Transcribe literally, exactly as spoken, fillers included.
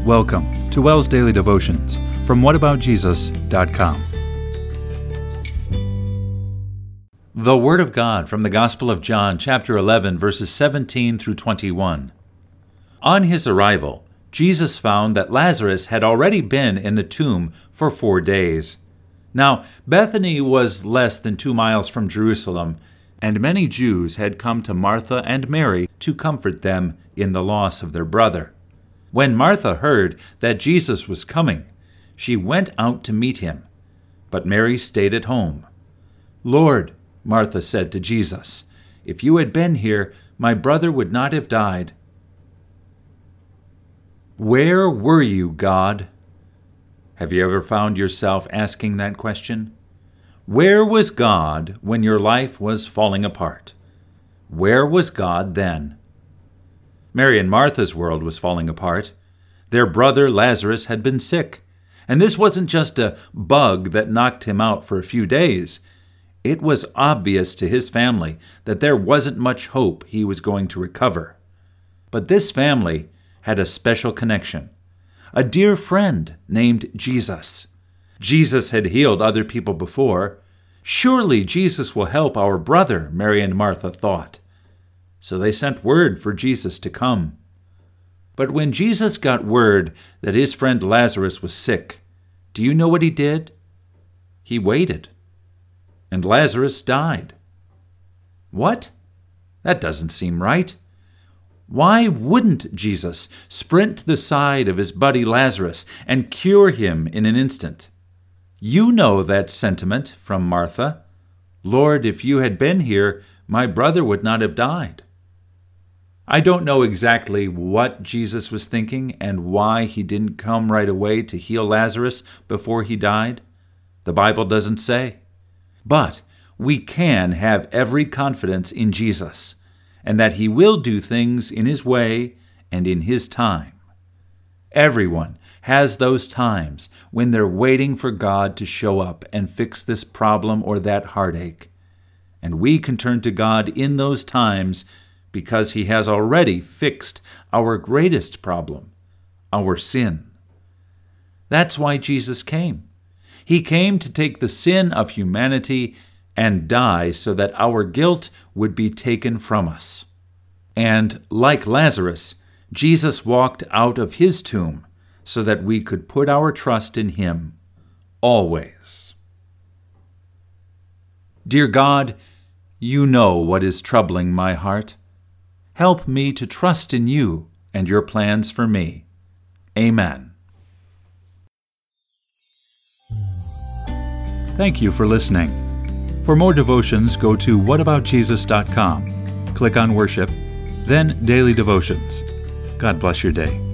Welcome to WELS Daily Devotions from what about jesus dot com. The Word of God from the Gospel of John, chapter eleven, verses seventeen through twenty-one. On his arrival, Jesus found that Lazarus had already been in the tomb for four days. Now, Bethany was less than two miles from Jerusalem, and many Jews had come to Martha and Mary to comfort them in the loss of their brother. When Martha heard that Jesus was coming, she went out to meet him, but Mary stayed at home. "Lord," Martha said to Jesus, "if you had been here, my brother would not have died." Where were you, God? Have you ever found yourself asking that question? Where was God when your life was falling apart? Where was God then? Mary and Martha's world was falling apart. Their brother Lazarus had been sick, and this wasn't just a bug that knocked him out for a few days. It was obvious to his family that there wasn't much hope he was going to recover. But this family had a special connection, a dear friend named Jesus. Jesus had healed other people before. Surely Jesus will help our brother, Mary and Martha thought. So they sent word for Jesus to come. But when Jesus got word that his friend Lazarus was sick, do you know what he did? He waited, and Lazarus died. What? That doesn't seem right. Why wouldn't Jesus sprint to the side of his buddy Lazarus and cure him in an instant? You know that sentiment from Martha. "Lord, if you had been here, my brother would not have died." I don't know exactly what Jesus was thinking and why he didn't come right away to heal Lazarus before he died. The Bible doesn't say. But we can have every confidence in Jesus, and that he will do things in his way and in his time. Everyone has those times when they're waiting for God to show up and fix this problem or that heartache. And we can turn to God in those times because he has already fixed our greatest problem, our sin. That's why Jesus came. He came to take the sin of humanity and die so that our guilt would be taken from us. And like Lazarus, Jesus walked out of his tomb so that we could put our trust in him always. Dear God, you know what is troubling my heart. Help me to trust in you and your plans for me. Amen. Thank you for listening. For more devotions, go to what about jesus dot com. Click on Worship, then Daily Devotions. God bless your day.